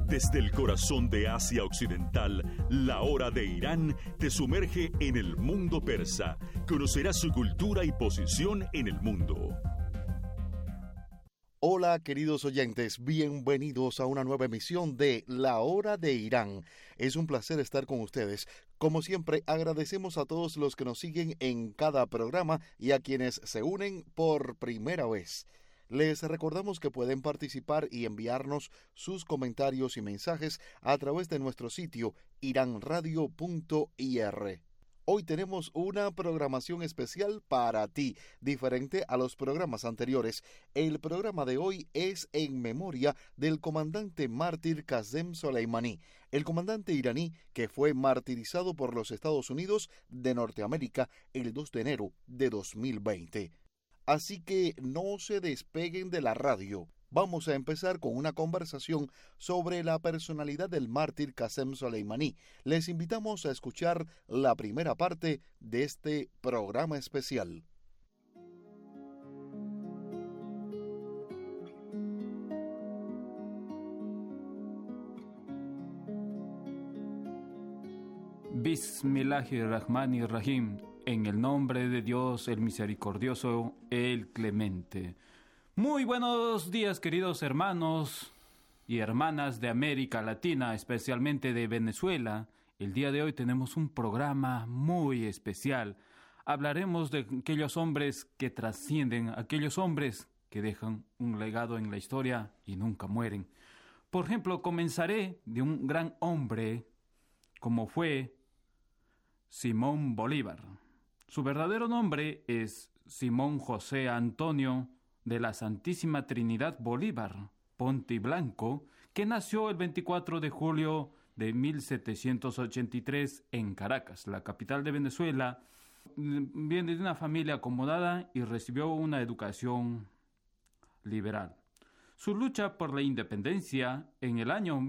Desde el corazón de Asia Occidental, la hora de Irán te sumerge en el mundo persa. Conocerás su cultura y posición en el mundo. Hola queridos oyentes, bienvenidos a una nueva emisión de La Hora de Irán. Es un placer estar con ustedes. Como siempre, agradecemos a todos los que nos siguen en cada programa y a quienes se unen por primera vez. Les recordamos que pueden participar y enviarnos sus comentarios y mensajes a través de nuestro sitio iranradio.ir. Hoy tenemos una programación especial para ti, diferente a los programas anteriores. El programa de hoy es en memoria del comandante mártir Qasem Soleimani, el comandante iraní que fue martirizado por los Estados Unidos de Norteamérica el 2 de enero de 2020. Así que no se despeguen de la radio. Vamos a empezar con una conversación sobre la personalidad del mártir Qasem Soleimani. Les invitamos a escuchar la primera parte de este programa especial. Bismillahirrahmanirrahim. En el nombre de Dios, el misericordioso, el clemente. Muy buenos días, queridos hermanos y hermanas de América Latina, especialmente de Venezuela. El día de hoy tenemos un programa muy especial. Hablaremos de aquellos hombres que trascienden, aquellos hombres que dejan un legado en la historia y nunca mueren. Por ejemplo, comenzaré de un gran hombre como fue Simón Bolívar. Su verdadero nombre es Simón José Antonio de la Santísima Trinidad Bolívar Pontiblanco, que nació el 24 de julio de 1783 en Caracas, la capital de Venezuela. Viene de una familia acomodada y recibió una educación liberal. Su lucha por la independencia en el año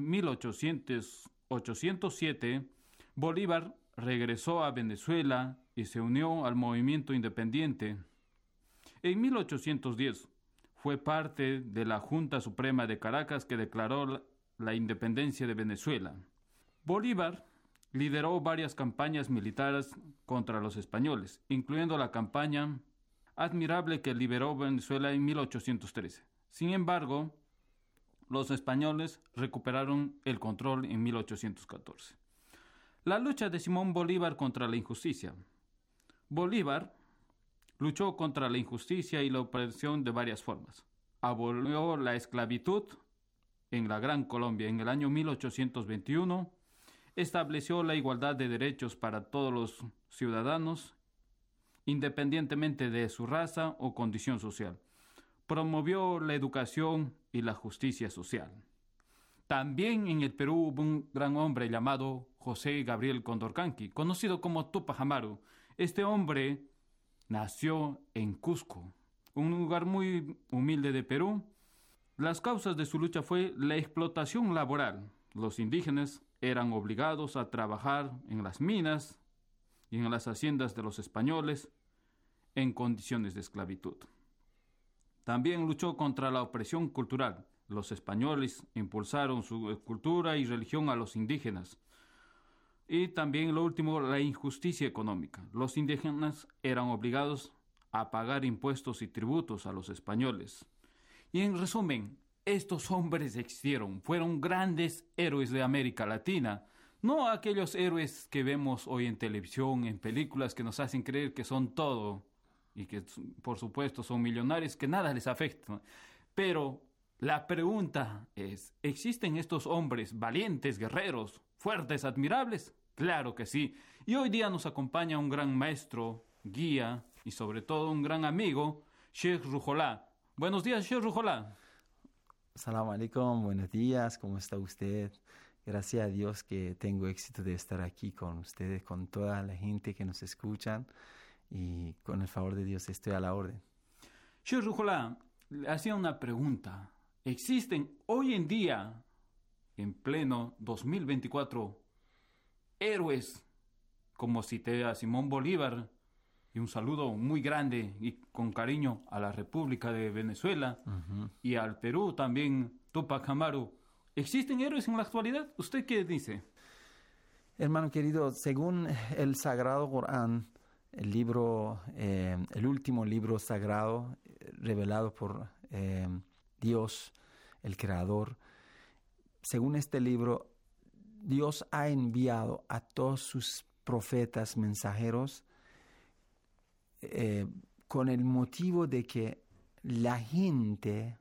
1807, Bolívar regresó a Venezuela y se unió al movimiento independiente. En 1810 fue parte de la Junta Suprema de Caracas que declaró la independencia de Venezuela. Bolívar lideró varias campañas militares contra los españoles, incluyendo la campaña admirable que liberó Venezuela en 1813. Sin embargo, los españoles recuperaron el control en 1814. La lucha de Simón Bolívar contra la injusticia. Bolívar luchó contra la injusticia y la opresión de varias formas. Abolió la esclavitud en la Gran Colombia en el año 1821, estableció la igualdad de derechos para todos los ciudadanos, independientemente de su raza o condición social. Promovió la educación y la justicia social. También en el Perú hubo un gran hombre llamado José Gabriel Condorcanqui, conocido como Tupac Amaru. Este hombre nació en Cusco, un lugar muy humilde de Perú. Las causas de su lucha fue la explotación laboral. Los indígenas eran obligados a trabajar en las minas y en las haciendas de los españoles en condiciones de esclavitud. También luchó contra la opresión cultural. Los españoles impulsaron su cultura y religión a los indígenas. Y también, lo último, la injusticia económica. Los indígenas eran obligados a pagar impuestos y tributos a los españoles. Y en resumen, estos hombres existieron, fueron grandes héroes de América Latina. No aquellos héroes que vemos hoy en televisión, en películas que nos hacen creer que son todo y que, por supuesto, son millonarios, que nada les afecta. Pero la pregunta es, ¿existen estos hombres valientes, guerreros, fuertes, admirables? Claro que sí. Y hoy día nos acompaña un gran maestro, guía y sobre todo un gran amigo, Sheikh Ruhollah. Buenos días, Sheikh Ruhollah. Salam alaikum, buenos días, ¿cómo está usted? Gracias a Dios que tengo éxito de estar aquí con ustedes, con toda la gente que nos escuchan y con el favor de Dios estoy a la orden. Sheikh Ruhollah, le hacía una pregunta. ¿Existen hoy en día, en pleno 2024, héroes como cité a Simón Bolívar, y un saludo muy grande y con cariño a la República de Venezuela y al Perú también, Tupac Amaru? ¿Existen héroes en la actualidad? ¿Usted qué dice? Hermano querido, según el Sagrado Corán, el último libro sagrado revelado por Dios, el Creador, según este libro, Dios ha enviado a todos sus profetas mensajeros con el motivo de que la gente,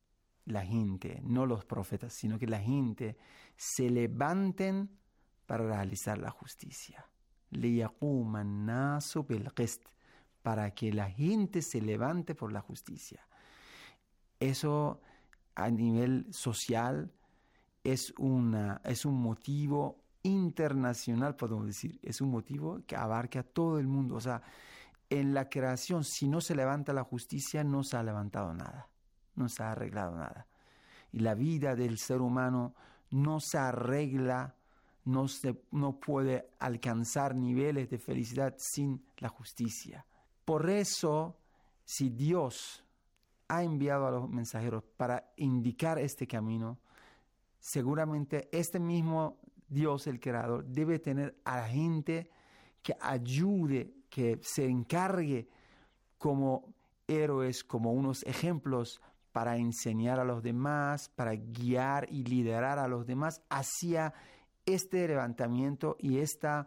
no los profetas, sino que la gente se levanten para realizar la justicia. لِيَقُومَ النَّاسُ بِالْقِسْطِ, para que la gente se levante por la justicia. Eso a nivel social es un motivo internacional, podemos decir. Es un motivo que abarca a todo el mundo. O sea, en la creación, si no se levanta la justicia, no se ha levantado nada. No se ha arreglado nada. Y la vida del ser humano no se arregla, no puede alcanzar niveles de felicidad sin la justicia. Por eso, si Dios ha enviado a los mensajeros para indicar este camino, seguramente este mismo Dios, el Creador, debe tener a la gente que ayude, que se encargue como héroes, como unos ejemplos para enseñar a los demás, para guiar y liderar a los demás hacia este levantamiento y este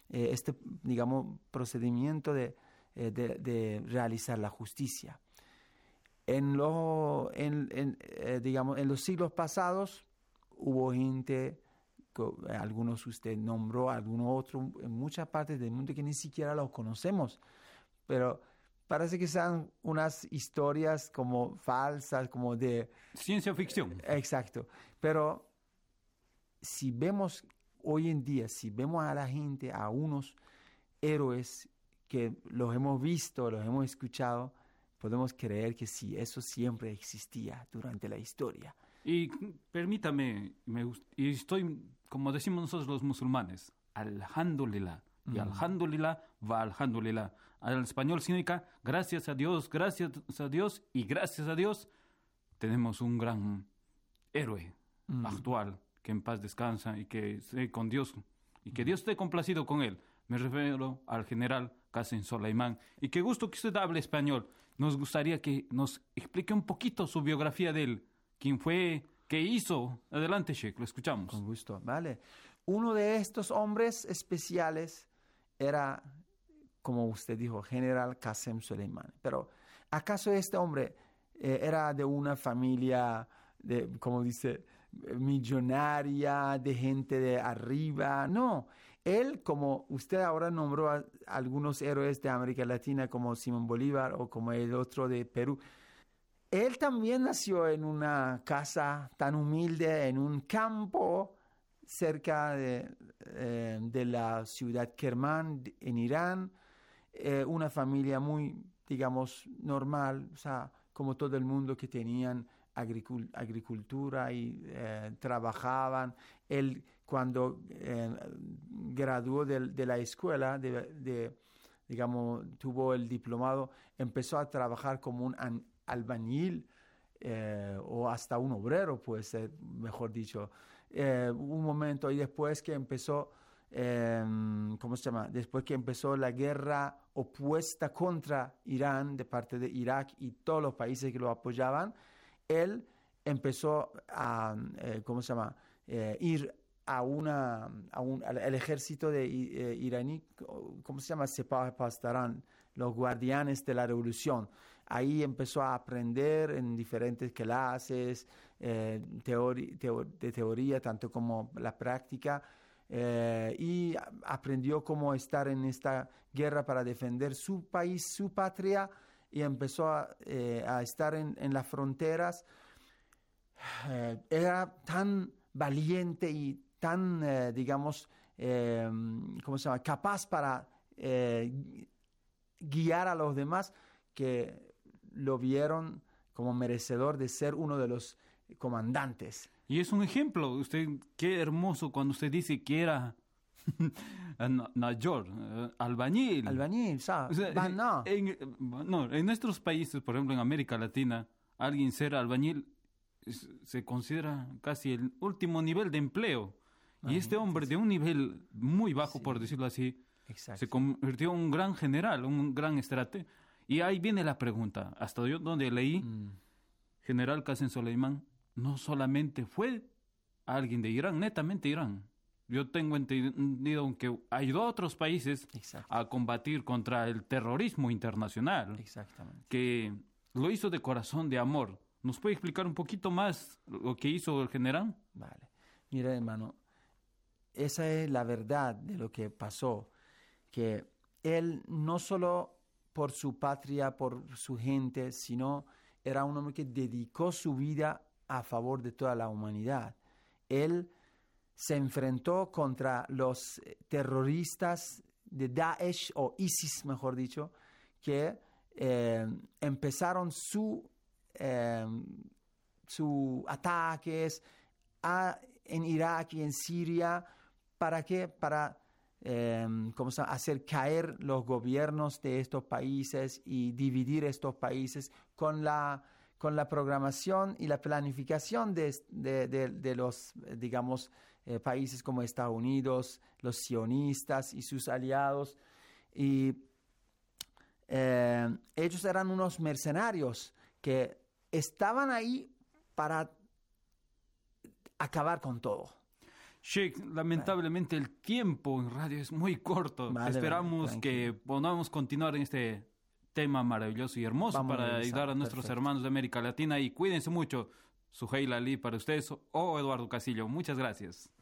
procedimiento de realizar la justicia. En los siglos pasados hubo gente, algunos usted nombró, algunos otros, en muchas partes del mundo que ni siquiera los conocemos, pero parece que sean unas historias como falsas, como de ciencia ficción. Exacto, pero si vemos hoy en día, si vemos a la gente, a unos héroes que los hemos visto, los hemos escuchado, podemos creer que sí, eso siempre existía durante la historia. Y permítame, y estoy, como decimos nosotros los musulmanes, alhamdulillah. Y alhamdulillah va alhamdulillah. Al español significa gracias a Dios y gracias a Dios tenemos un gran héroe actual que en paz descansa y que esté con Dios y que Dios esté complacido con él. Me refiero al general Qasem Soleimán. Y qué gusto que usted hable español. Nos gustaría que nos explique un poquito su biografía de él. ¿Quién fue? ¿Qué hizo? Adelante, Sheikh, lo escuchamos. Con gusto, vale. Uno de estos hombres especiales era, como usted dijo, general Qasem Soleimán. Pero, ¿acaso este hombre era de una familia, como dice, millonaria, de gente de arriba? No. Él, como usted ahora nombró a algunos héroes de América Latina, como Simón Bolívar o como el otro de Perú, él también nació en una casa tan humilde, en un campo cerca de la ciudad Kermán, en Irán, una familia muy, digamos, normal, o sea, como todo el mundo que tenían agricultura y trabajaban. Él, cuando graduó de la escuela, digamos, tuvo el diplomado, empezó a trabajar como un albañil o hasta un obrero, puede ser, mejor dicho. Un momento, y después que empezó, ¿cómo se llama? Después que empezó la guerra opuesta contra Irán de parte de Irak y todos los países que lo apoyaban, él empezó a, ¿cómo se llama? Ir al ejército de iraní, ¿cómo se llama? Sepah Pasdaran, los guardianes de la revolución. Ahí empezó a aprender en diferentes clases de teoría, tanto como la práctica, y aprendió cómo estar en esta guerra para defender su país, su patria, y empezó a estar en las fronteras. Era tan valiente y tan, digamos, ¿cómo se llama?, capaz para guiar a los demás, que lo vieron como merecedor de ser uno de los comandantes. Y es un ejemplo, usted, qué hermoso cuando usted dice que era Najor, albañil. Albañil, ¿sabes? O sea, en nuestros países, por ejemplo en América Latina, alguien ser albañil se considera casi el último nivel de empleo. Y este hombre de un nivel muy bajo, por decirlo así, se convirtió en un gran general, un gran estratega. Y ahí viene la pregunta, hasta yo donde leí, General Qasem Soleimán no solamente fue alguien de Irán, netamente Irán. Yo tengo entendido que ayudó a otros países a combatir contra el terrorismo internacional. Exactamente. Que lo hizo de corazón, de amor. ¿Nos puede explicar un poquito más lo que hizo el general? Vale. Mira, hermano, esa es la verdad de lo que pasó. Que él no solo por su patria, por su gente, sino era un hombre que dedicó su vida a favor de toda la humanidad. Él se enfrentó contra los terroristas de Daesh, o ISIS, mejor dicho, que empezaron sus ataques en Irak y en Siria. ¿Para qué? Para hacer caer los gobiernos de estos países y dividir estos países con la programación y la planificación de los, digamos, países como Estados Unidos, los sionistas y sus aliados. Y ellos eran unos mercenarios que estaban ahí para acabar con todo. Sheikh, lamentablemente el tiempo en radio es muy corto. Esperamos que podamos continuar en este tema maravilloso y hermoso para ayudar a nuestros hermanos de América Latina. Y cuídense mucho. Suheil Ali para ustedes o Eduardo Casillo. Muchas gracias.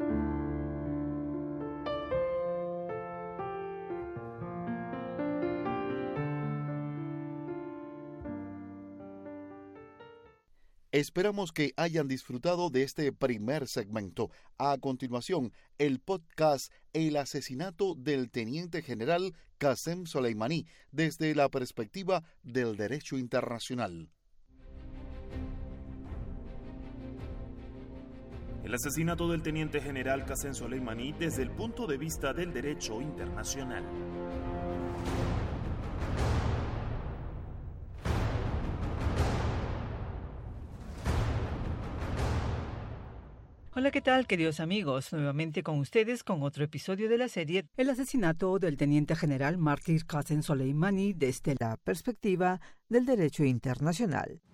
Esperamos que hayan disfrutado de este primer segmento. A continuación, el podcast El asesinato del teniente general Qasem Soleimani desde la perspectiva del derecho internacional. El asesinato del teniente general Qasem Soleimani desde el punto de vista del derecho internacional. Hola, ¿qué tal, queridos amigos? Nuevamente con ustedes con otro episodio de la serie El asesinato del teniente general mártir Qasem Soleimani desde la perspectiva del derecho internacional.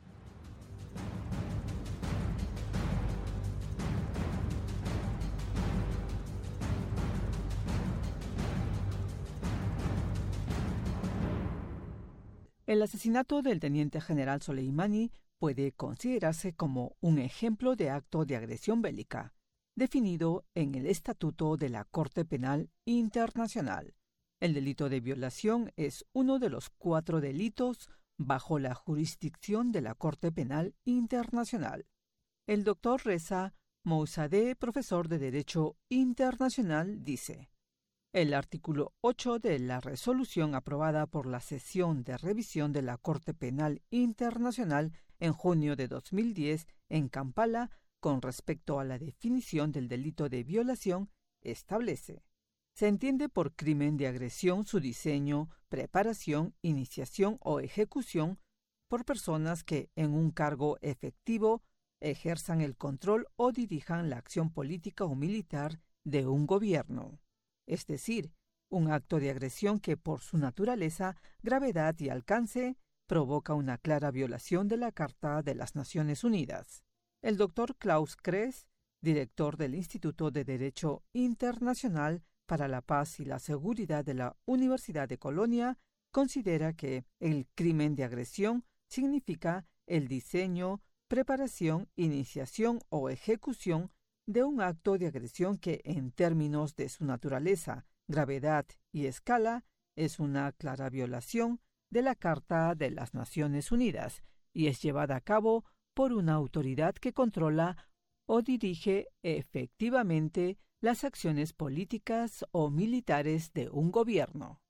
El asesinato del teniente general Soleimani puede considerarse como un ejemplo de acto de agresión bélica, definido en el Estatuto de la Corte Penal Internacional. El delito de violación es uno de los 4 delitos bajo la jurisdicción de la Corte Penal Internacional. El doctor Reza Mousadeh, profesor de Derecho Internacional, dice: el artículo 8 de la resolución aprobada por la sesión de revisión de la Corte Penal Internacional en junio de 2010 en Kampala, con respecto a la definición del delito de violación, establece: se entiende por crimen de agresión su diseño, preparación, iniciación o ejecución por personas que, en un cargo efectivo, ejerzan el control o dirijan la acción política o militar de un gobierno. Es decir, un acto de agresión que, por su naturaleza, gravedad y alcance, provoca una clara violación de la Carta de las Naciones Unidas. El doctor Klaus Kress, director del Instituto de Derecho Internacional para la Paz y la Seguridad de la Universidad de Colonia, considera que el crimen de agresión significa el diseño, preparación, iniciación o ejecución de un acto de agresión que, en términos de su naturaleza, gravedad y escala, es una clara violación de la Carta de las Naciones Unidas y es llevada a cabo por una autoridad que controla o dirige efectivamente las acciones políticas o militares de un gobierno.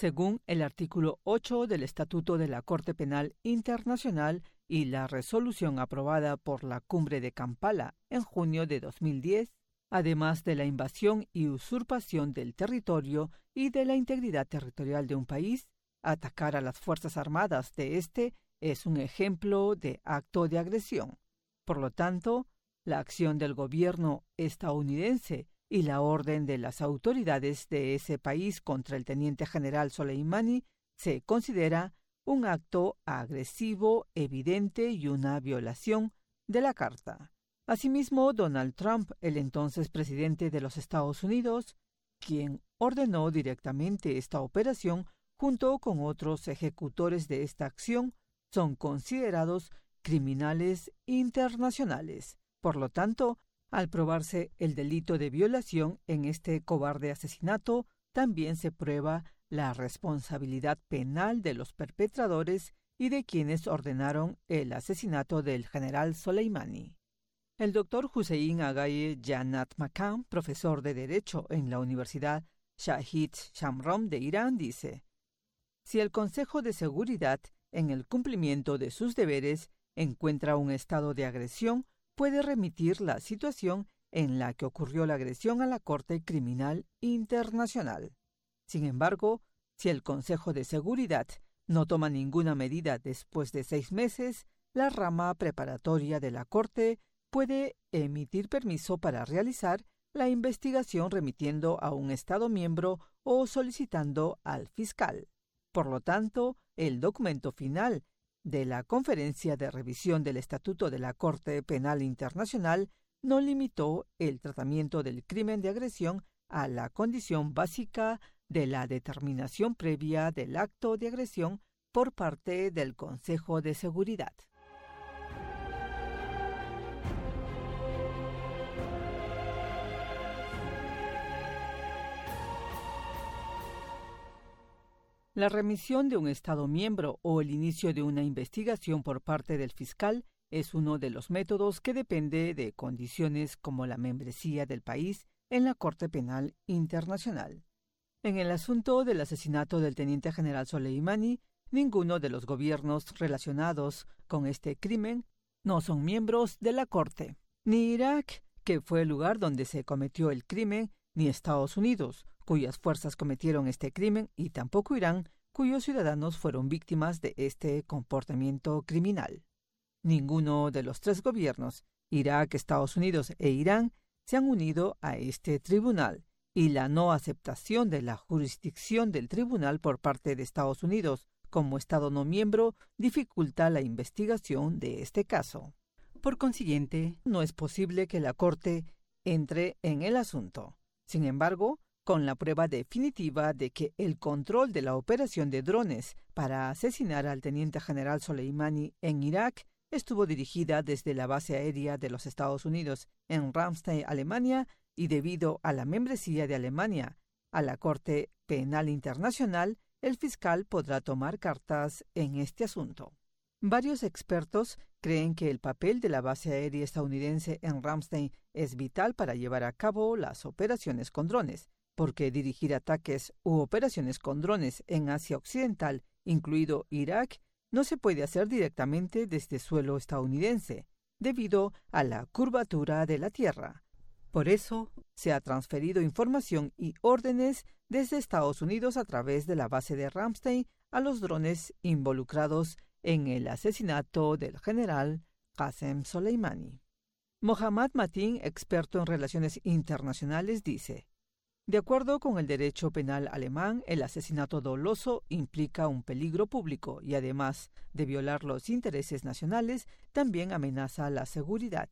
según el artículo 8 del Estatuto de la Corte Penal Internacional y la resolución aprobada por la Cumbre de Kampala en junio de 2010, además de la invasión y usurpación del territorio y de la integridad territorial de un país, atacar a las Fuerzas Armadas de este es un ejemplo de acto de agresión. Por lo tanto, la acción del gobierno estadounidense y la orden de las autoridades de ese país contra el teniente general Soleimani se considera un acto agresivo, evidente y una violación de la Carta. Asimismo, Donald Trump, el entonces presidente de los Estados Unidos, quien ordenó directamente esta operación junto con otros ejecutores de esta acción, son considerados criminales internacionales. Por lo tanto, al probarse el delito de violación en este cobarde asesinato, también se prueba la responsabilidad penal de los perpetradores y de quienes ordenaron el asesinato del general Soleimani. El doctor Hussein Agaye Jannat Makam, profesor de Derecho en la Universidad Shahid Shamrom de Irán, dice: si el Consejo de Seguridad, en el cumplimiento de sus deberes, encuentra un estado de agresión, puede remitir la situación en la que ocurrió la agresión a la Corte Criminal Internacional. Sin embargo, si el Consejo de Seguridad no toma ninguna medida después de 6 meses, la rama preparatoria de la Corte puede emitir permiso para realizar la investigación remitiendo a un Estado miembro o solicitando al fiscal. Por lo tanto, el documento final de la Conferencia de Revisión del Estatuto de la Corte Penal Internacional no limitó el tratamiento del crimen de agresión a la condición básica de la determinación previa del acto de agresión por parte del Consejo de Seguridad. La remisión de un Estado miembro o el inicio de una investigación por parte del fiscal es uno de los métodos que depende de condiciones como la membresía del país en la Corte Penal Internacional. En el asunto del asesinato del teniente general Soleimani, ninguno de los gobiernos relacionados con este crimen no son miembros de la Corte. Ni Irak, que fue el lugar donde se cometió el crimen, ni Estados Unidos, cuyas fuerzas cometieron este crimen, y tampoco Irán, cuyos ciudadanos fueron víctimas de este comportamiento criminal. Ninguno de los 3 gobiernos, Irak, Estados Unidos e Irán, se han unido a este tribunal, y la no aceptación de la jurisdicción del tribunal por parte de Estados Unidos como Estado no miembro dificulta la investigación de este caso. Por consiguiente, no es posible que la Corte entre en el asunto. Sin embargo, con la prueba definitiva de que el control de la operación de drones para asesinar al teniente general Soleimani en Irak estuvo dirigida desde la base aérea de los Estados Unidos en Ramstein, Alemania, y debido a la membresía de Alemania a la Corte Penal Internacional, el fiscal podrá tomar cartas en este asunto. Varios expertos creen que el papel de la base aérea estadounidense en Ramstein es vital para llevar a cabo las operaciones con drones, porque dirigir ataques u operaciones con drones en Asia Occidental, incluido Irak, no se puede hacer directamente desde suelo estadounidense, debido a la curvatura de la Tierra. Por eso, se ha transferido información y órdenes desde Estados Unidos a través de la base de Ramstein a los drones involucrados en el asesinato del general Qasem Soleimani. Mohammad Matin, experto en relaciones internacionales, dice: de acuerdo con el derecho penal alemán, el asesinato doloso implica un peligro público y, además de violar los intereses nacionales, también amenaza la seguridad.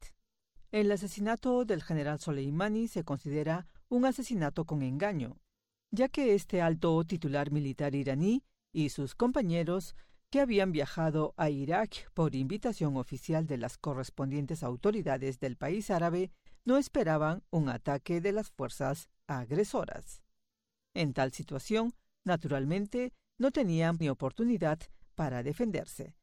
El asesinato del general Soleimani se considera un asesinato con engaño, ya que este alto titular militar iraní y sus compañeros, que habían viajado a Irak por invitación oficial de las correspondientes autoridades del país árabe, no esperaban un ataque de las fuerzas agresoras. En tal situación, naturalmente, no tenían ni oportunidad para defenderse.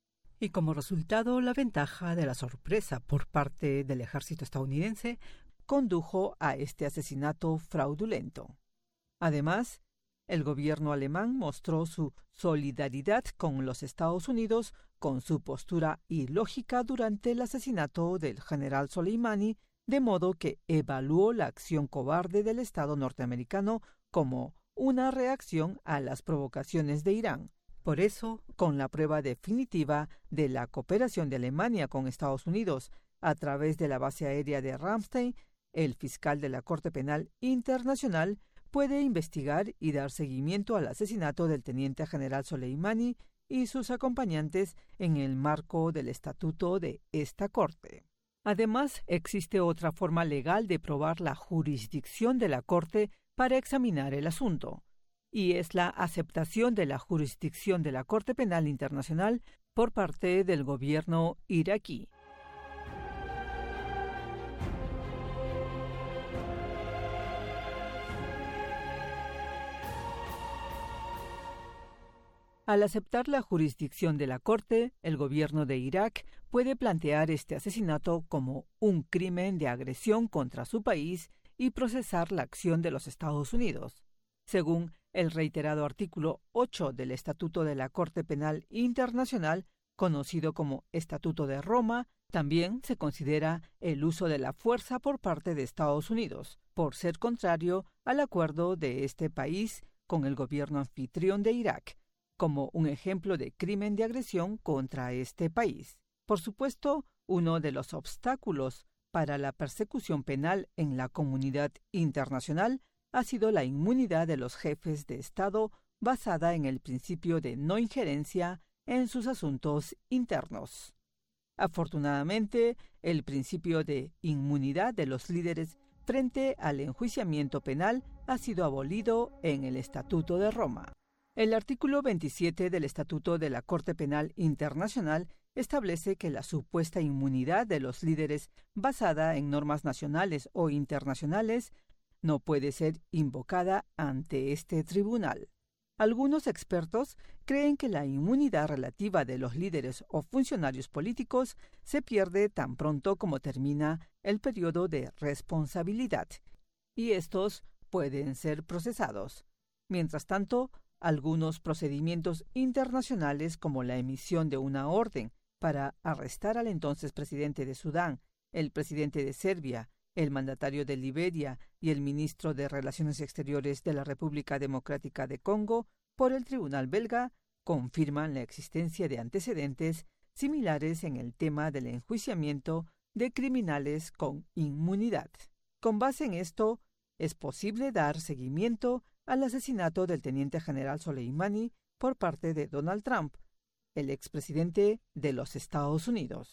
Y como resultado, la ventaja de la sorpresa por parte del ejército estadounidense condujo a este asesinato fraudulento. Además, el gobierno alemán mostró su solidaridad con los Estados Unidos con su postura ilógica durante el asesinato del general Soleimani, de modo que evaluó la acción cobarde del Estado norteamericano como una reacción a las provocaciones de Irán. Por eso, con la prueba definitiva de la cooperación de Alemania con Estados Unidos a través de la base aérea de Ramstein, el fiscal de la Corte Penal Internacional puede investigar y dar seguimiento al asesinato del teniente general Soleimani y sus acompañantes en el marco del estatuto de esta Corte. Además, existe otra forma legal de probar la jurisdicción de la Corte para examinar el asunto, y es la aceptación de la jurisdicción de la Corte Penal Internacional por parte del gobierno iraquí. Al aceptar la jurisdicción de la Corte, el gobierno de Irak puede plantear este asesinato como un crimen de agresión contra su país y procesar la acción de los Estados Unidos. Según el reiterado artículo 8 del Estatuto de la Corte Penal Internacional, conocido como Estatuto de Roma, también se considera el uso de la fuerza por parte de Estados Unidos, por ser contrario al acuerdo de este país con el gobierno anfitrión de Irak, como un ejemplo de crimen de agresión contra este país. Por supuesto, uno de los obstáculos para la persecución penal en la comunidad internacional ha sido la inmunidad de los jefes de Estado basada en el principio de no injerencia en sus asuntos internos. Afortunadamente, el principio de inmunidad de los líderes frente al enjuiciamiento penal ha sido abolido en el Estatuto de Roma. El artículo 27 del Estatuto de la Corte Penal Internacional establece que la supuesta inmunidad de los líderes basada en normas nacionales o internacionales no puede ser invocada ante este tribunal. Algunos expertos creen que la inmunidad relativa de los líderes o funcionarios políticos se pierde tan pronto como termina el periodo de responsabilidad, y estos pueden ser procesados. Mientras tanto, algunos procedimientos internacionales como la emisión de una orden para arrestar al entonces presidente de Sudán, el presidente de Serbia, el mandatario de Liberia y el ministro de Relaciones Exteriores de la República Democrática de Congo por el tribunal belga confirman la existencia de antecedentes similares en el tema del enjuiciamiento de criminales con inmunidad. Con base en esto, es posible dar seguimiento al asesinato del teniente general Soleimani por parte de Donald Trump, el expresidente de los Estados Unidos.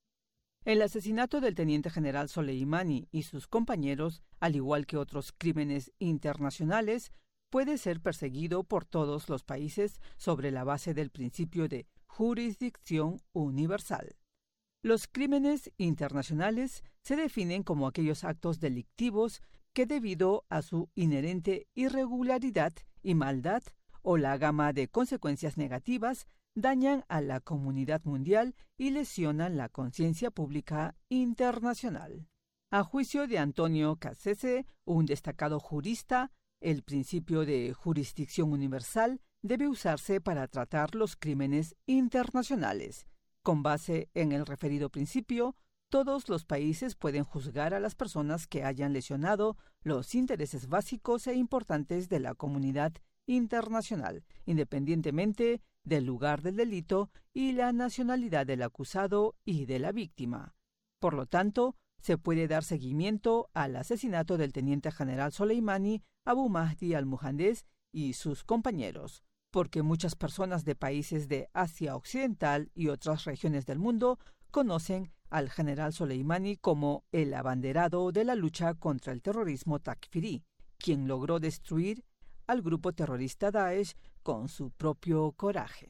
El asesinato del teniente general Soleimani y sus compañeros, al igual que otros crímenes internacionales, puede ser perseguido por todos los países sobre la base del principio de jurisdicción universal. Los crímenes internacionales se definen como aquellos actos delictivos que, debido a su inherente irregularidad y maldad o la gama de consecuencias negativas, dañan a la comunidad mundial y lesionan la conciencia pública internacional. A juicio de Antonio Cassese, un destacado jurista, el principio de jurisdicción universal debe usarse para tratar los crímenes internacionales. Con base en el referido principio, todos los países pueden juzgar a las personas que hayan lesionado los intereses básicos e importantes de la comunidad internacional, independientemente del lugar del delito y la nacionalidad del acusado y de la víctima. Por lo tanto, se puede dar seguimiento al asesinato del teniente general Soleimani, Abu Mahdi al-Muhandis y sus compañeros, porque muchas personas de países de Asia Occidental y otras regiones del mundo conocen al general Soleimani como el abanderado de la lucha contra el terrorismo takfirí, quien logró destruir al grupo terrorista Daesh con su propio coraje.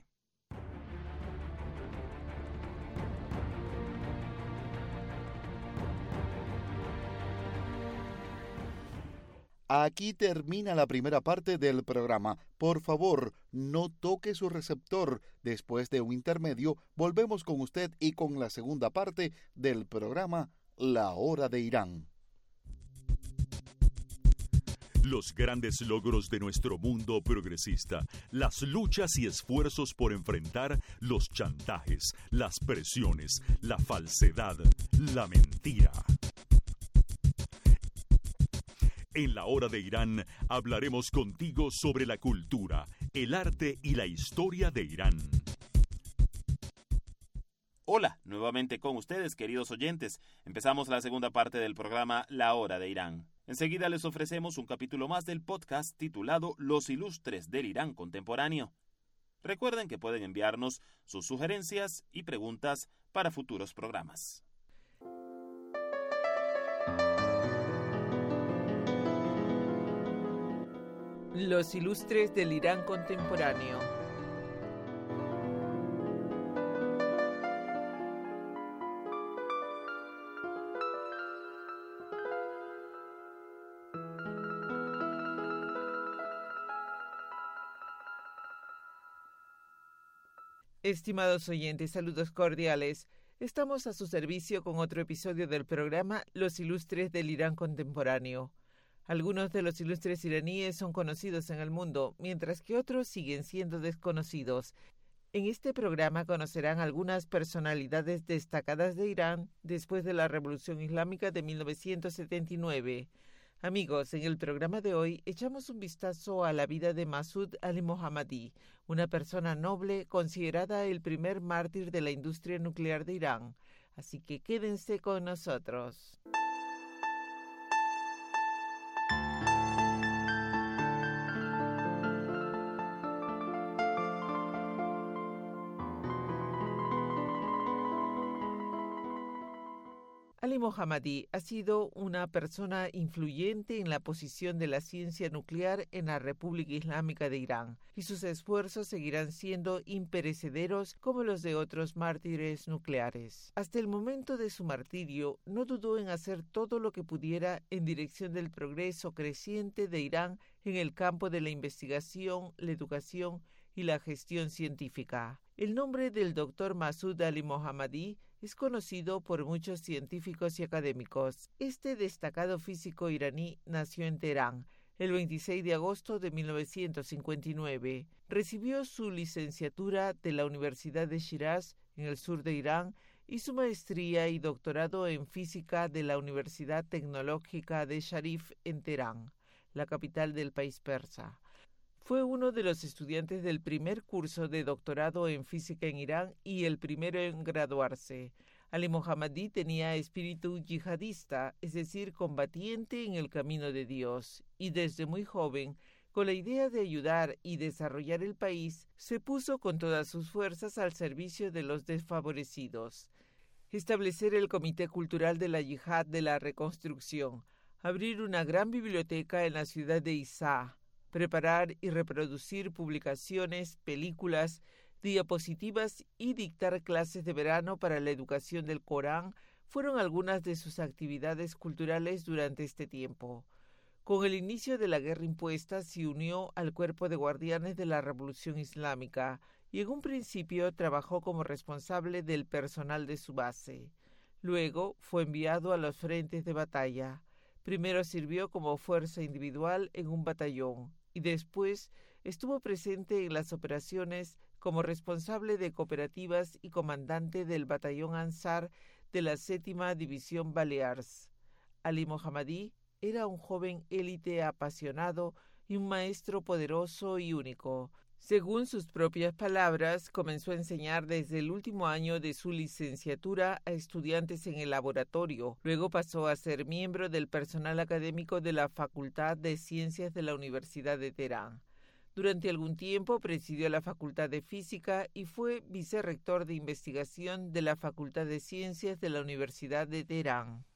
Aquí termina la primera parte del programa. Por favor, no toque su receptor. Después de un intermedio, volvemos con usted y con la segunda parte del programa La Hora de Irán. Los grandes logros de nuestro mundo progresista, las luchas y esfuerzos por enfrentar los chantajes, las presiones, la falsedad, la mentira. En la hora de Irán hablaremos contigo sobre la cultura, el arte y la historia de Irán. Hola, nuevamente con ustedes, queridos oyentes. Empezamos la segunda parte del programa La Hora de Irán. Enseguida les ofrecemos un capítulo más del podcast titulado Los Ilustres del Irán Contemporáneo. Recuerden que pueden enviarnos sus sugerencias y preguntas para futuros programas. Los Ilustres del Irán Contemporáneo. Estimados oyentes, saludos cordiales. Estamos a su servicio con otro episodio del programa Los Ilustres del Irán Contemporáneo. Algunos de los ilustres iraníes son conocidos en el mundo, mientras que otros siguen siendo desconocidos. En este programa conocerán algunas personalidades destacadas de Irán después de la Revolución Islámica de 1979. Amigos, en el programa de hoy echamos un vistazo a la vida de Masud Ali Mohammadi, una persona noble considerada el primer mártir de la industria nuclear de Irán. Así que quédense con nosotros. Ali Mohammadi ha sido una persona influyente en la posición de la ciencia nuclear en la República Islámica de Irán, y sus esfuerzos seguirán siendo imperecederos como los de otros mártires nucleares. Hasta el momento de su martirio, no dudó en hacer todo lo que pudiera en dirección del progreso creciente de Irán en el campo de la investigación, la educación y la gestión científica. El nombre del doctor Masud Ali Mohammadi es conocido por muchos científicos y académicos. Este destacado físico iraní nació en Teherán el 26 de agosto de 1959. Recibió su licenciatura de la Universidad de Shiraz, en el sur de Irán, y su maestría y doctorado en física de la Universidad Tecnológica de Sharif en Teherán, la capital del país persa. Fue uno de los estudiantes del primer curso de doctorado en física en Irán y el primero en graduarse. Ali Mohammadi tenía espíritu yihadista, es decir, combatiente en el camino de Dios, y desde muy joven, con la idea de ayudar y desarrollar el país, se puso con todas sus fuerzas al servicio de los desfavorecidos. Establecer el Comité Cultural de la Yihad de la Reconstrucción, abrir una gran biblioteca en la ciudad de Isá, preparar y reproducir publicaciones, películas, diapositivas y dictar clases de verano para la educación del Corán fueron algunas de sus actividades culturales durante este tiempo. Con el inicio de la guerra impuesta se unió al cuerpo de guardianes de la Revolución Islámica y en un principio trabajó como responsable del personal de su base. Luego fue enviado a los frentes de batalla. Primero sirvió como fuerza individual en un batallón y después estuvo presente en las operaciones como responsable de cooperativas y comandante del batallón Ansar de la 7ª División Balears. Ali Mohammadi era un joven élite apasionado y un maestro poderoso y único. Según sus propias palabras, comenzó a enseñar desde el último año de su licenciatura a estudiantes en el laboratorio. Luego pasó a ser miembro del personal académico de la Facultad de Ciencias de la Universidad de Teherán. Durante algún tiempo presidió la Facultad de Física y fue vicerrector de investigación de la Facultad de Ciencias de la Universidad de Teherán.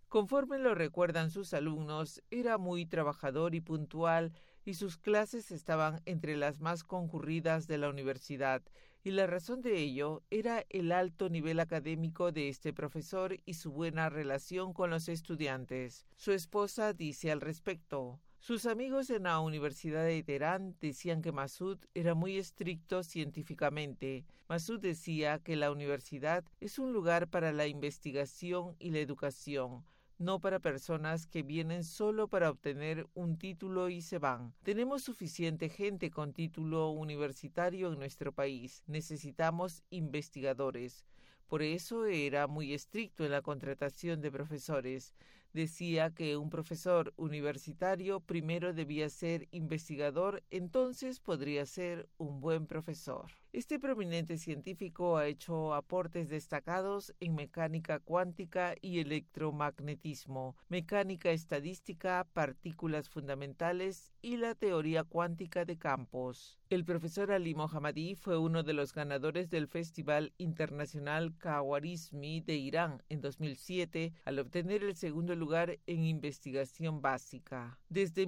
Conforme lo recuerdan sus alumnos, era muy trabajador y puntual, y sus clases estaban entre las más concurridas de la universidad, y la razón de ello era el alto nivel académico de este profesor y su buena relación con los estudiantes. Su esposa dice al respecto: sus amigos en la Universidad de Teherán decían que Masud era muy estricto científicamente. Masud decía que la universidad es un lugar para la investigación y la educación, no para personas que vienen solo para obtener un título y se van. Tenemos suficiente gente con título universitario en nuestro país. Necesitamos investigadores. Por eso era muy estricto en la contratación de profesores. Decía que un profesor universitario primero debía ser investigador, entonces podría ser un buen profesor. Este prominente científico ha hecho aportes destacados en mecánica cuántica y electromagnetismo, mecánica estadística, partículas fundamentales y la teoría cuántica de campos. El profesor Ali Mohammadi fue uno de los ganadores del Festival Internacional Khawarizmi de Irán en 2007 al obtener el segundo lugar en investigación básica. Desde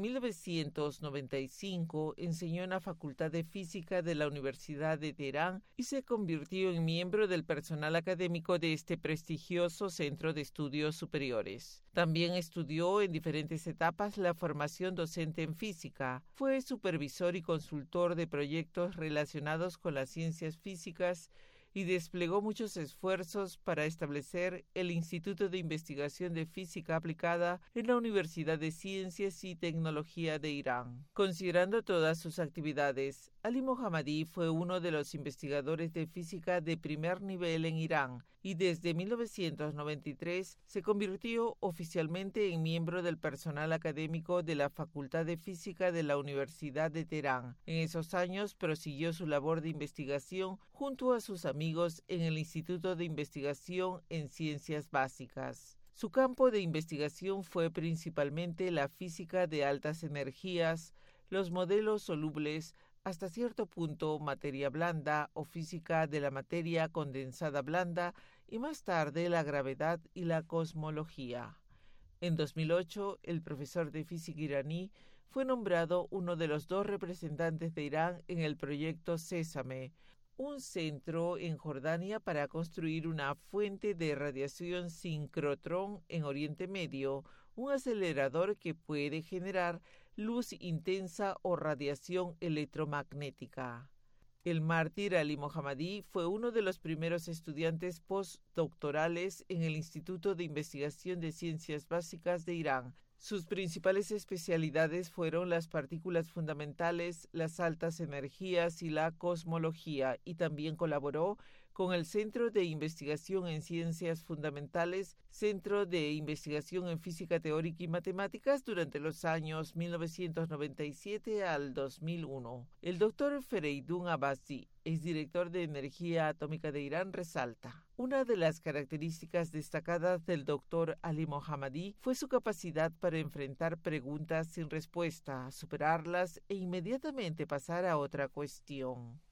1995 enseñó en la Facultad de Física de la Universidad de Teherán y se convirtió en miembro del personal académico de este prestigioso centro de estudios superiores. También estudió en diferentes etapas la formación docente en física. Fue supervisor y consultor de proyectos relacionados con las ciencias físicas y desplegó muchos esfuerzos para establecer el Instituto de Investigación de Física Aplicada en la Universidad de Ciencias y Tecnología de Irán. Considerando todas sus actividades, Ali Mohammadi fue uno de los investigadores de física de primer nivel en Irán y desde 1993 se convirtió oficialmente en miembro del personal académico de la Facultad de Física de la Universidad de Teherán. En esos años prosiguió su labor de investigación junto a sus amigos en el Instituto de Investigación en Ciencias Básicas. Su campo de investigación fue principalmente la física de altas energías, los modelos solubles, hasta cierto punto materia blanda o física de la materia condensada blanda y más tarde la gravedad y la cosmología. En 2008, el profesor de física iraní fue nombrado uno de los 2 representantes de Irán en el proyecto Sésame, un centro en Jordania para construir una fuente de radiación sincrotrón en Oriente Medio, un acelerador que puede generar luz intensa o radiación electromagnética. El mártir Ali Mohammadi fue uno de los primeros estudiantes postdoctorales en el Instituto de Investigación de Ciencias Básicas de Irán. Sus principales especialidades fueron las partículas fundamentales, las altas energías y la cosmología, y también colaboró con el Centro de Investigación en Ciencias Fundamentales, Centro de Investigación en Física Teórica y Matemáticas durante los años 1997 al 2001. El doctor Fereidun Abbasi, exdirector de Energía Atómica de Irán, resalta: una de las características destacadas del doctor Ali Mohammadi fue su capacidad para enfrentar preguntas sin respuesta, superarlas e inmediatamente pasar a otra cuestión.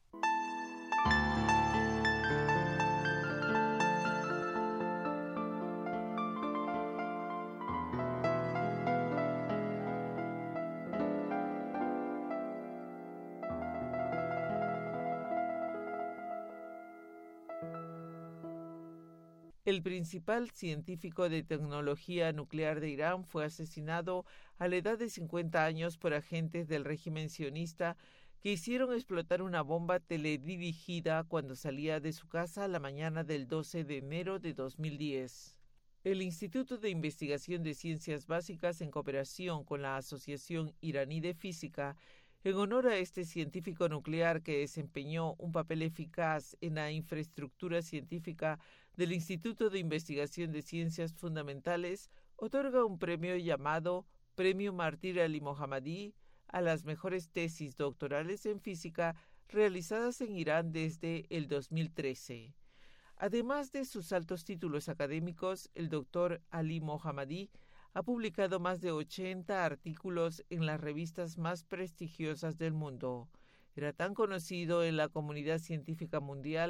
El principal científico de tecnología nuclear de Irán fue asesinado a la edad de 50 años por agentes del régimen sionista que hicieron explotar una bomba teledirigida cuando salía de su casa la mañana del 12 de enero de 2010. El Instituto de Investigación de Ciencias Básicas, en cooperación con la Asociación Iraní de Física, en honor a este científico nuclear que desempeñó un papel eficaz en la infraestructura científica del Instituto de Investigación de Ciencias Fundamentales, otorga un premio llamado Premio Mártir Ali Mohammadi a las mejores tesis doctorales en física realizadas en Irán desde el 2013. Además de sus altos títulos académicos, el doctor Ali Mohammadi ha publicado más de 80 artículos en las revistas más prestigiosas del mundo. Era tan conocido en la comunidad científica mundial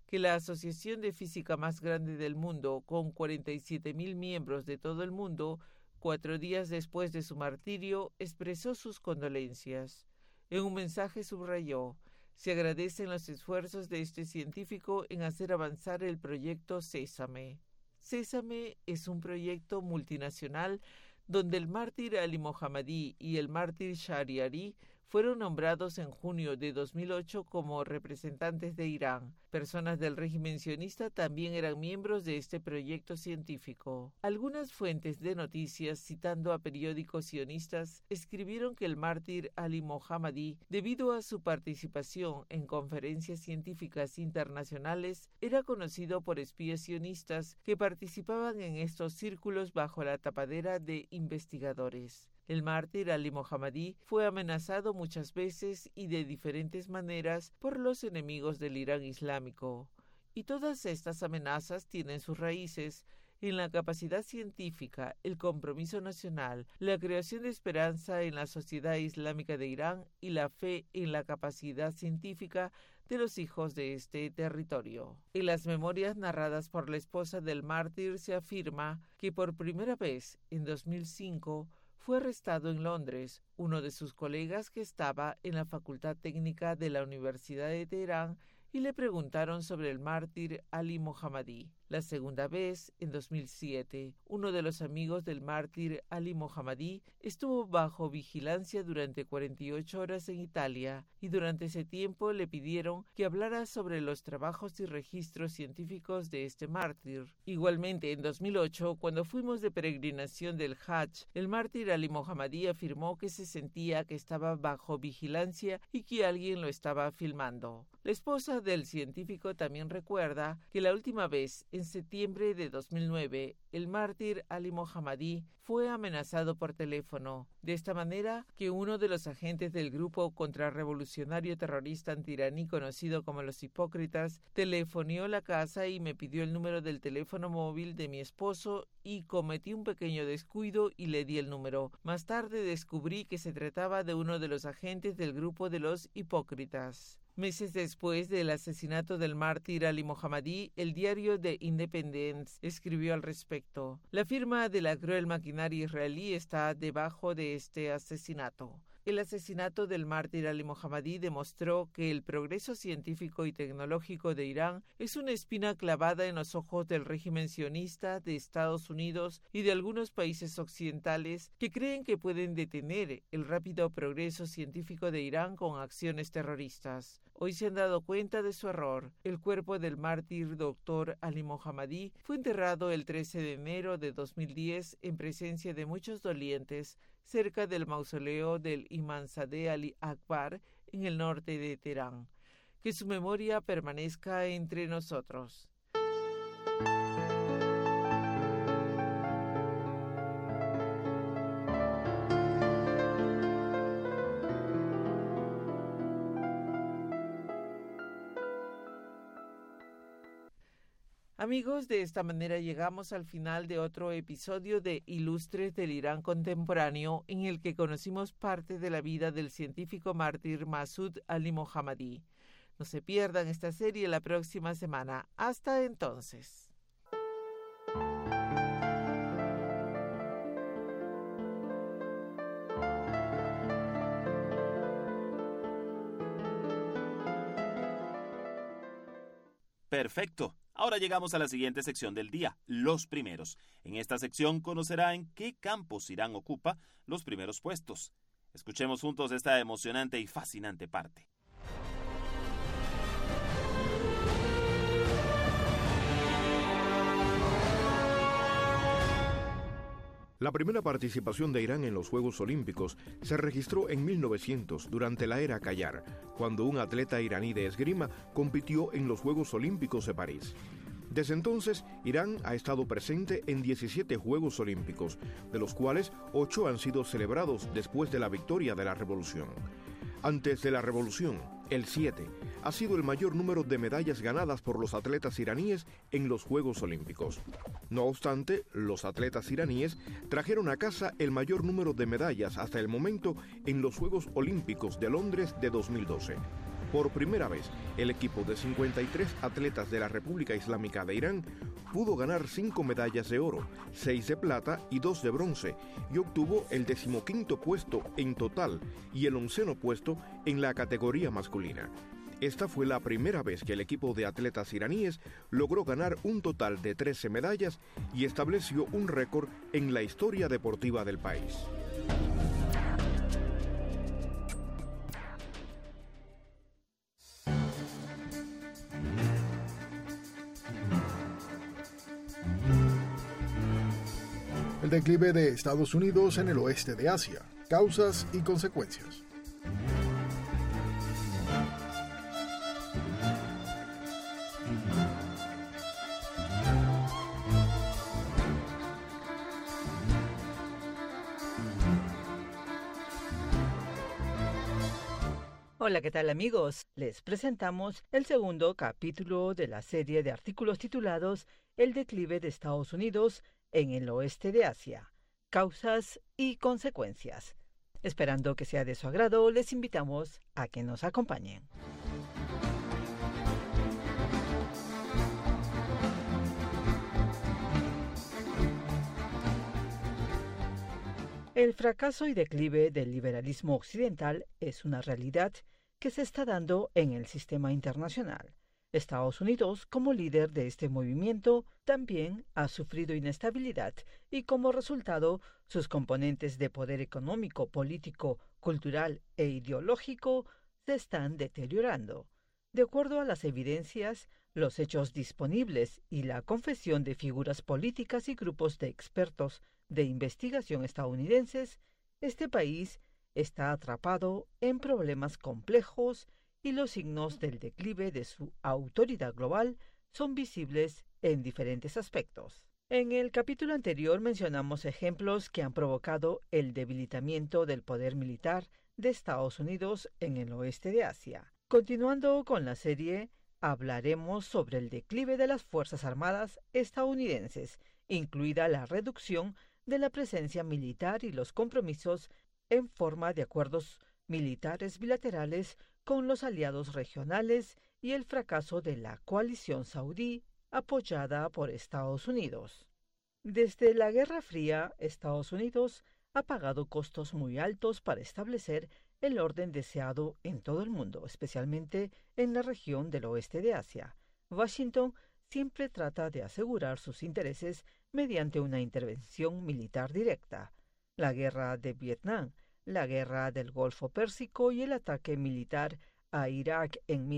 que la asociación de física más grande del mundo, con 47.000 miembros de todo el mundo, 4 días después de su martirio, expresó sus condolencias. En un mensaje subrayó: se agradecen los esfuerzos de este científico en hacer avanzar el proyecto Sésame. Sésame es un proyecto multinacional donde el mártir Ali Mohammadi y el mártir Shahriari fueron nombrados en junio de 2008 como representantes de Irán. Personas del régimen sionista también eran miembros de este proyecto científico. Algunas fuentes de noticias, citando a periódicos sionistas, escribieron que el mártir Ali Mohammadi, debido a su participación en conferencias científicas internacionales, era conocido por espías sionistas que participaban en estos círculos bajo la tapadera de investigadores. El mártir Ali Mohammadi fue amenazado muchas veces y de diferentes maneras por los enemigos del Irán islámico. Y todas estas amenazas tienen sus raíces en la capacidad científica, el compromiso nacional, la creación de esperanza en la sociedad islámica de Irán y la fe en la capacidad científica de los hijos de este territorio. En las memorias narradas por la esposa del mártir se afirma que por primera vez, en 2005, fue arrestado en Londres uno de sus colegas que estaba en la Facultad Técnica de la Universidad de Teherán y le preguntaron sobre el mártir Ali Mohammadi. La segunda vez, en 2007, uno de los amigos del mártir Ali Mohammadi estuvo bajo vigilancia durante 48 horas en Italia y durante ese tiempo le pidieron que hablara sobre los trabajos y registros científicos de este mártir. Igualmente, en 2008, cuando fuimos de peregrinación del Hajj, el mártir Ali Mohammadi afirmó que se sentía que estaba bajo vigilancia y que alguien lo estaba filmando. La esposa del científico también recuerda que la última vez, en septiembre de 2009, el mártir Ali Mohammadi fue amenazado por teléfono, de esta manera que uno de los agentes del grupo contrarrevolucionario terrorista antiraní conocido como los Hipócritas telefonió la casa y me pidió el número del teléfono móvil de mi esposo y cometí un pequeño descuido y le di el número. Más tarde descubrí que se trataba de uno de los agentes del grupo de los Hipócritas. Meses después del asesinato del mártir Ali Mohammadi, el diario The Independent escribió al respecto: la firma de la cruel maquinaria israelí está debajo de este asesinato. El asesinato del mártir Ali Mohammadi demostró que el progreso científico y tecnológico de Irán es una espina clavada en los ojos del régimen sionista de Estados Unidos y de algunos países occidentales que creen que pueden detener el rápido progreso científico de Irán con acciones terroristas. Hoy se han dado cuenta de su error. El cuerpo del mártir Dr. Ali Mohammadi fue enterrado el 13 de enero de 2010 en presencia de muchos dolientes cerca del mausoleo del Imamzadeh Ali Akbar en el norte de Teherán. Que su memoria permanezca entre nosotros. Amigos, de esta manera llegamos al final de otro episodio de Ilustres del Irán Contemporáneo, en el que conocimos parte de la vida del científico mártir Masud Ali Mohammadi. No se pierdan esta serie la próxima semana. Hasta entonces. Perfecto. Ahora llegamos a la siguiente sección del día, los primeros. En esta sección conocerá en qué campos Irán ocupa los primeros puestos. Escuchemos juntos esta emocionante y fascinante parte. La primera participación de Irán en los Juegos Olímpicos se registró en 1900, durante la era Qajar, cuando un atleta iraní de esgrima compitió en los Juegos Olímpicos de París. Desde entonces, Irán ha estado presente en 17 Juegos Olímpicos, de los cuales 8 han sido celebrados después de la victoria de la Revolución. Antes de la Revolución, el 7 ha sido el mayor número de medallas ganadas por los atletas iraníes en los Juegos Olímpicos. No obstante, los atletas iraníes trajeron a casa el mayor número de medallas hasta el momento en los Juegos Olímpicos de Londres de 2012. Por primera vez, el equipo de 53 atletas de la República Islámica de Irán pudo ganar 5 medallas de oro, 6 de plata y 2 de bronce, y obtuvo el 15º puesto en total y el 11º puesto en la categoría masculina. Esta fue la primera vez que el equipo de atletas iraníes logró ganar un total de 13 medallas y estableció un récord en la historia deportiva del país. El declive de Estados Unidos en el oeste de Asia, causas y consecuencias. Hola, ¿qué tal amigos? Les presentamos el segundo capítulo de la serie de artículos titulados El declive de Estados Unidos en el oeste de Asia, causas y consecuencias. Esperando que sea de su agrado, les invitamos a que nos acompañen. El fracaso y declive del liberalismo occidental es una realidad que se está dando en el sistema internacional. Estados Unidos, como líder de este movimiento, también ha sufrido inestabilidad y, como resultado, sus componentes de poder económico, político, cultural e ideológico se están deteriorando. De acuerdo a las evidencias, los hechos disponibles y la confesión de figuras políticas y grupos de expertos de investigación estadounidenses, este país está atrapado en problemas complejos y los signos del declive de su autoridad global son visibles en diferentes aspectos. En el capítulo anterior mencionamos ejemplos que han provocado el debilitamiento del poder militar de Estados Unidos en el oeste de Asia. Continuando con la serie, hablaremos sobre el declive de las Fuerzas Armadas estadounidenses, incluida la reducción de la presencia militar y los compromisos en forma de acuerdos militares bilaterales con los aliados regionales y el fracaso de la coalición saudí apoyada por Estados Unidos. Desde la Guerra Fría, Estados Unidos ha pagado costos muy altos para establecer el orden deseado en todo el mundo, especialmente en la región del oeste de Asia. Washington siempre trata de asegurar sus intereses mediante una intervención militar directa. La guerra de Vietnam, la guerra del Golfo Pérsico y el ataque militar a Irak en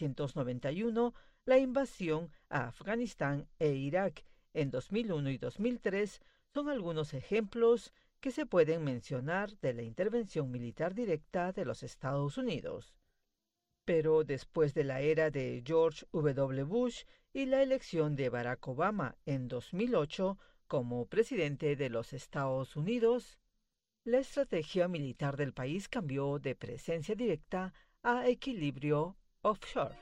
1991, la invasión a Afganistán e Irak en 2001 y 2003 son algunos ejemplos que se pueden mencionar de la intervención militar directa de los Estados Unidos. Pero después de la era de George W. Bush y la elección de Barack Obama en 2008 como presidente de los Estados Unidos, la estrategia militar del país cambió de presencia directa a equilibrio offshore.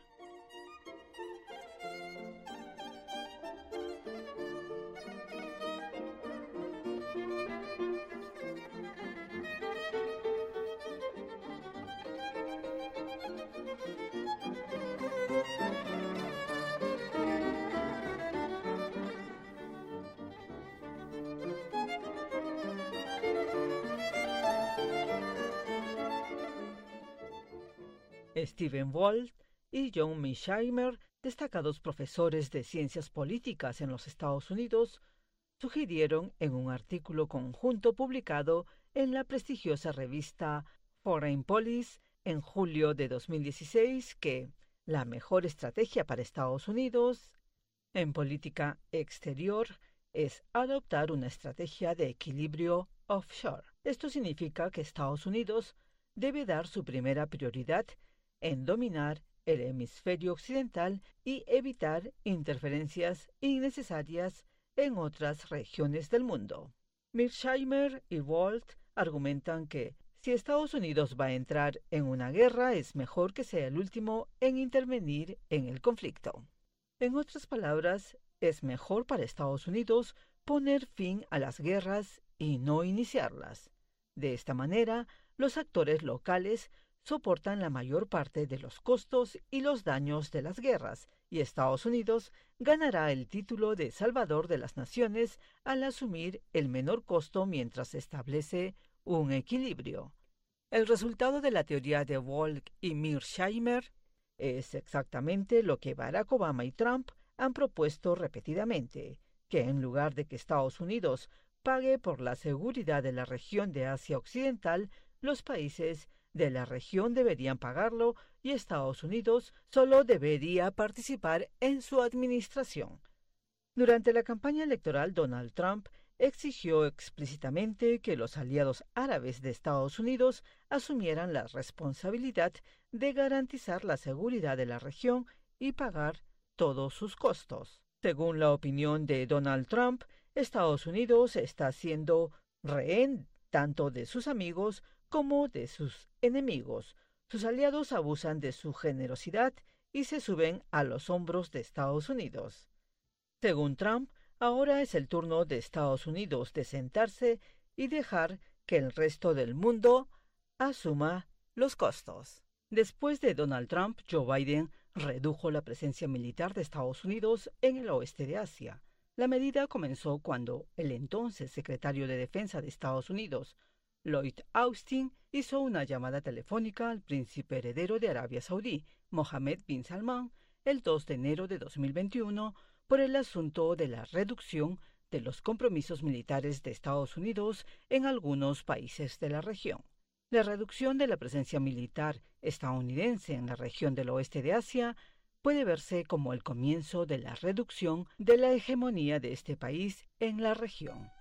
Stephen Walt y John Mearsheimer, destacados profesores de ciencias políticas en los Estados Unidos, sugirieron en un artículo conjunto publicado en la prestigiosa revista Foreign Policy en julio de 2016 que la mejor estrategia para Estados Unidos en política exterior es adoptar una estrategia de equilibrio offshore. Esto significa que Estados Unidos debe dar su primera prioridad en dominar el hemisferio occidental y evitar interferencias innecesarias en otras regiones del mundo. Mearsheimer y Walt argumentan que si Estados Unidos va a entrar en una guerra, es mejor que sea el último en intervenir en el conflicto. En otras palabras, es mejor para Estados Unidos poner fin a las guerras y no iniciarlas. De esta manera, los actores locales soportan la mayor parte de los costos y los daños de las guerras, y Estados Unidos ganará el título de Salvador de las Naciones al asumir el menor costo mientras establece un equilibrio. El resultado de la teoría de Volk y Mearsheimer es exactamente lo que Barack Obama y Trump han propuesto repetidamente, que en lugar de que Estados Unidos pague por la seguridad de la región de Asia Occidental, los países de la región deberían pagarlo y Estados Unidos solo debería participar en su administración. Durante la campaña electoral, Donald Trump exigió explícitamente que los aliados árabes de Estados Unidos asumieran la responsabilidad de garantizar la seguridad de la región y pagar todos sus costos. Según la opinión de Donald Trump, Estados Unidos está siendo rehén tanto de sus amigos como de sus enemigos. Sus aliados abusan de su generosidad y se suben a los hombros de Estados Unidos. Según Trump, ahora es el turno de Estados Unidos de sentarse y dejar que el resto del mundo asuma los costos. Después de Donald Trump, Joe Biden redujo la presencia militar de Estados Unidos en el oeste de Asia. La medida comenzó cuando el entonces secretario de Defensa de Estados Unidos, Lloyd Austin, hizo una llamada telefónica al príncipe heredero de Arabia Saudí, Mohammed bin Salman, el 2 de enero de 2021, por el asunto de la reducción de los compromisos militares de Estados Unidos en algunos países de la región. La reducción de la presencia militar estadounidense en la región del oeste de Asia puede verse como el comienzo de la reducción de la hegemonía de este país en la región.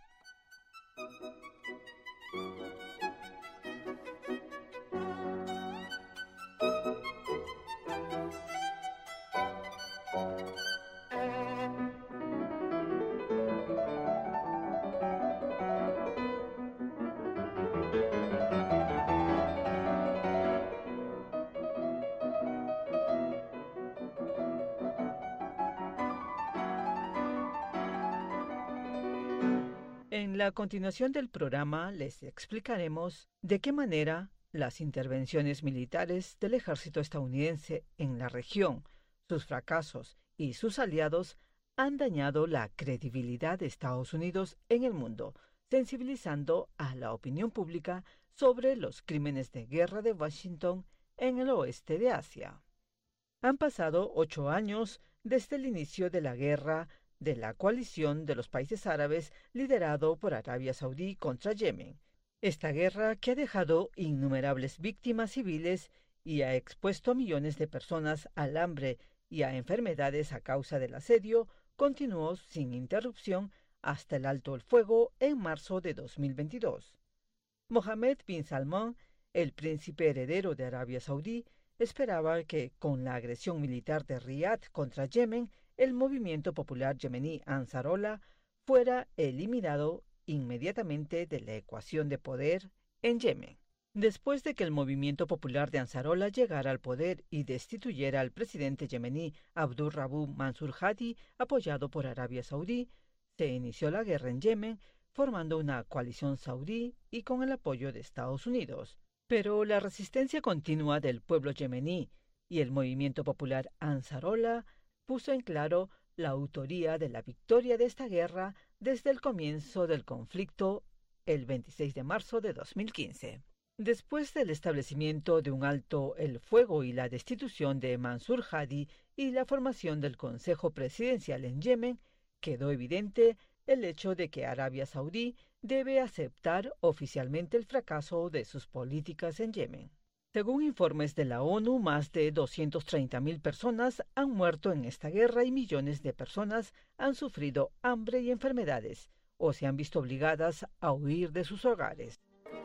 En la continuación del programa les explicaremos de qué manera las intervenciones militares del ejército estadounidense en la región, sus fracasos y sus aliados han dañado la credibilidad de Estados Unidos en el mundo, sensibilizando a la opinión pública sobre los crímenes de guerra de Washington en el oeste de Asia. Han pasado 8 años desde el inicio de la guerra de la coalición de los países árabes liderado por Arabia Saudí contra Yemen. Esta guerra, que ha dejado innumerables víctimas civiles y ha expuesto a millones de personas al hambre y a enfermedades a causa del asedio, continuó sin interrupción hasta el alto el fuego en marzo de 2022. Mohammed bin Salman, el príncipe heredero de Arabia Saudí, esperaba que, con la agresión militar de Riad contra Yemen, el movimiento popular yemení Ansarollah fuera eliminado inmediatamente de la ecuación de poder en Yemen. Después de que el movimiento popular de Ansarollah llegara al poder y destituyera al presidente yemení Abdurrabbu Mansur Hadi, apoyado por Arabia Saudí, se inició la guerra en Yemen, formando una coalición saudí y con el apoyo de Estados Unidos. Pero la resistencia continua del pueblo yemení y el movimiento popular Ansarollah puso en claro la autoría de la victoria de esta guerra desde el comienzo del conflicto el 26 de marzo de 2015. Después del establecimiento de un alto el fuego y la destitución de Mansur Hadi y la formación del Consejo Presidencial en Yemen, quedó evidente el hecho de que Arabia Saudí debe aceptar oficialmente el fracaso de sus políticas en Yemen. Según informes de la ONU, más de 230.000 personas han muerto en esta guerra y millones de personas han sufrido hambre y enfermedades o se han visto obligadas a huir de sus hogares.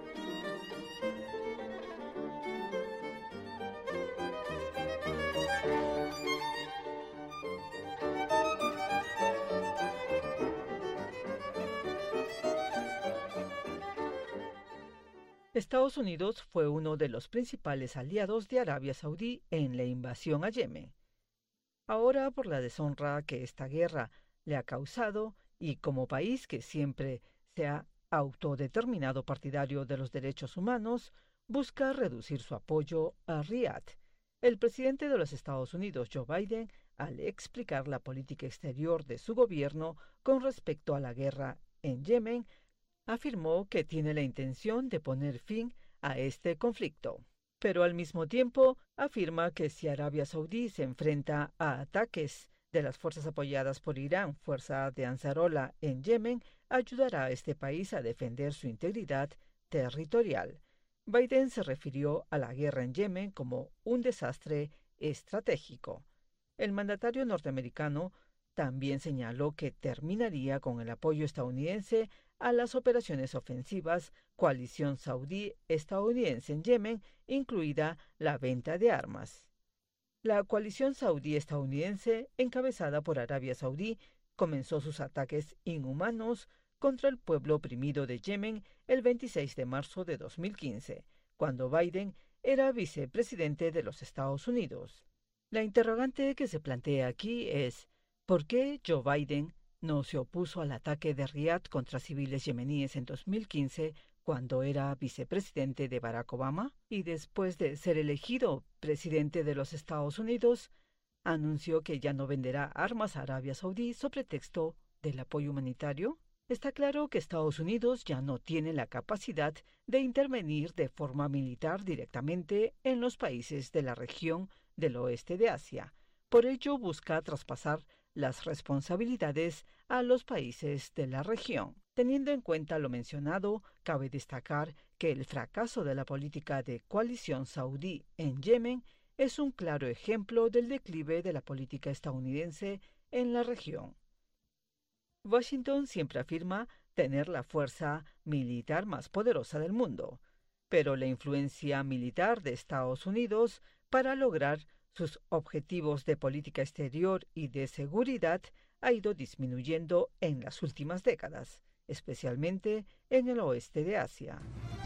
Estados Unidos fue uno de los principales aliados de Arabia Saudí en la invasión a Yemen. Ahora, por la deshonra que esta guerra le ha causado y como país que siempre se ha autodeterminado partidario de los derechos humanos, busca reducir su apoyo a Riad. El presidente de los Estados Unidos, Joe Biden, al explicar la política exterior de su gobierno con respecto a la guerra en Yemen, afirmó que tiene la intención de poner fin a este conflicto. Pero al mismo tiempo afirma que si Arabia Saudí se enfrenta a ataques de las fuerzas apoyadas por Irán, fuerza de Ansarollah en Yemen, ayudará a este país a defender su integridad territorial. Biden se refirió a la guerra en Yemen como un desastre estratégico. El mandatario norteamericano también señaló que terminaría con el apoyo estadounidense a las operaciones ofensivas coalición saudí-estadounidense en Yemen, incluida la venta de armas. La coalición saudí-estadounidense, encabezada por Arabia Saudí, comenzó sus ataques inhumanos contra el pueblo oprimido de Yemen el 26 de marzo de 2015, cuando Biden era vicepresidente de los Estados Unidos. La interrogante que se plantea aquí es ¿por qué Joe Biden no se opuso al ataque de Riad contra civiles yemeníes en 2015 cuando era vicepresidente de Barack Obama y después de ser elegido presidente de los Estados Unidos, anunció que ya no venderá armas a Arabia Saudí sobre pretexto del apoyo humanitario? Está claro que Estados Unidos ya no tiene la capacidad de intervenir de forma militar directamente en los países de la región del oeste de Asia. Por ello busca traspasar las responsabilidades a los países de la región. Teniendo en cuenta lo mencionado, cabe destacar que el fracaso de la política de coalición saudí en Yemen es un claro ejemplo del declive de la política estadounidense en la región. Washington siempre afirma tener la fuerza militar más poderosa del mundo, pero la influencia militar de Estados Unidos para lograr sus objetivos de política exterior y de seguridad ha ido disminuyendo en las últimas décadas, especialmente en el oeste de Asia.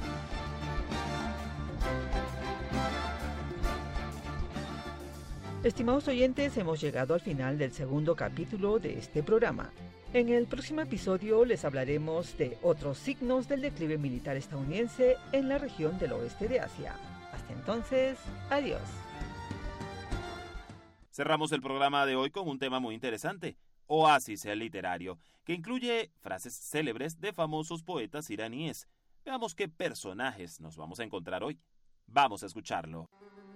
Estimados oyentes, hemos llegado al final del segundo capítulo de este programa. En el próximo episodio les hablaremos de otros signos del declive militar estadounidense en la región del oeste de Asia. Hasta entonces, adiós. Cerramos el programa de hoy con un tema muy interesante, Oasis literario, que incluye frases célebres de famosos poetas iraníes. Veamos qué personajes nos vamos a encontrar hoy. Vamos a escucharlo.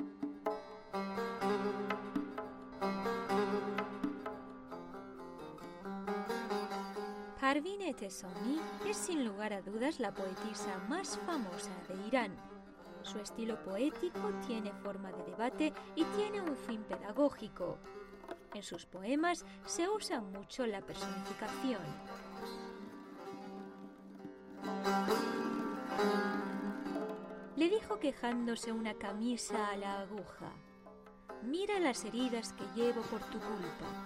Parvin Etesami es sin lugar a dudas la poetisa más famosa de Irán. Su estilo poético tiene forma de debate y tiene un fin pedagógico. En sus poemas se usa mucho la personificación. Le dijo quejándose una camisa a la aguja: «Mira las heridas que llevo por tu culpa.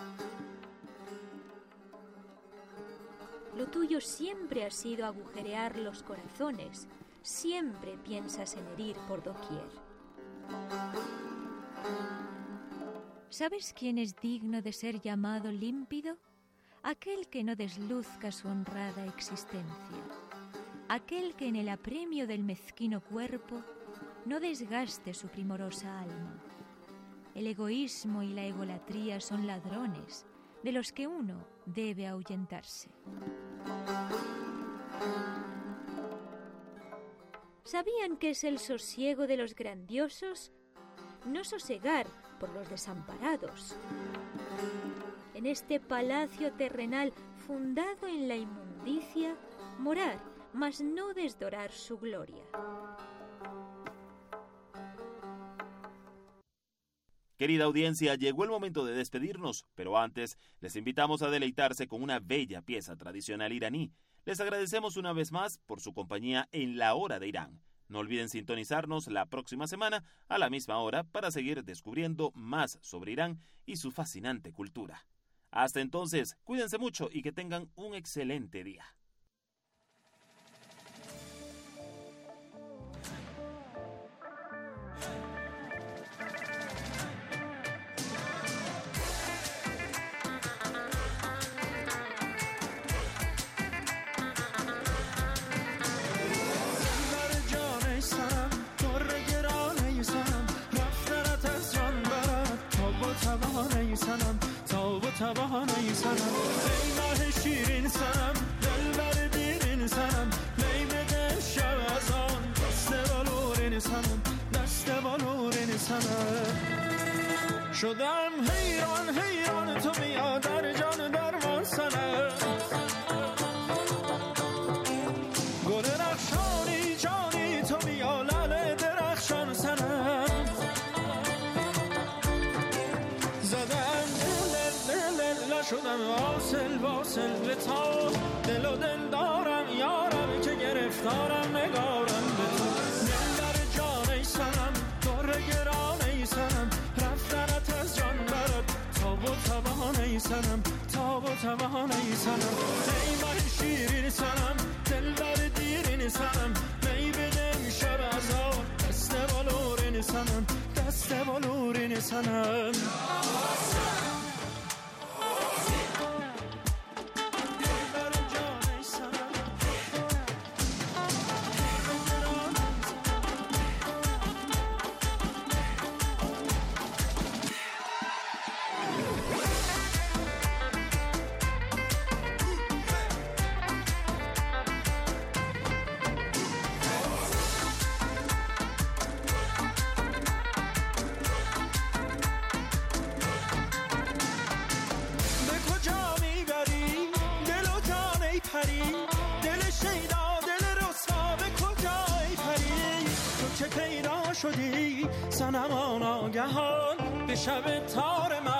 Lo tuyo siempre ha sido agujerear los corazones. Siempre piensas en herir por doquier. ¿Sabes quién es digno de ser llamado límpido? Aquel que no desluzca su honrada existencia. Aquel que en el apremio del mezquino cuerpo no desgaste su primorosa alma. El egoísmo y la egolatría son ladrones de los que uno debe ahuyentarse. ¿Sabían qué es el sosiego de los grandiosos? No sosegar por los desamparados. En este palacio terrenal fundado en la inmundicia, morar, mas no desdorar su gloria. Querida audiencia, llegó el momento de despedirnos, pero antes les invitamos a deleitarse con una bella pieza tradicional iraní. Les agradecemos una vez más por su compañía en La Hora de Irán. No olviden sintonizarnos la próxima semana a la misma hora para seguir descubriendo más sobre Irán y su fascinante cultura. Hasta entonces, cuídense mucho y que tengan un excelente día. سرم توانه سنم ای ماه شیرین سنم دلبر دیرین سنم می بده شب از آن دست بالورین سنم دست بالورین سنم شدم حیران حیران تو بیا در جان درمان سنم گل رخشانی جانی تو بیا لعل درخشان سنم زدم دل شدم واصل به تا دل و دل دارم یارم که گرفتارم نگارم به تو دل در جان ای سنم دور گران ای سنم رفتنت از جان برد تاب و توان ای سنم تاب و توان ای سنم ای ماه شیرین سنم دل در دیرین سنم می بدم شب از آن دست بالورین سنم دست بالورین سنم دل شیدا دل رسوا به کجای پری تو که پیدا شدی صنم آناگهان به شب تار من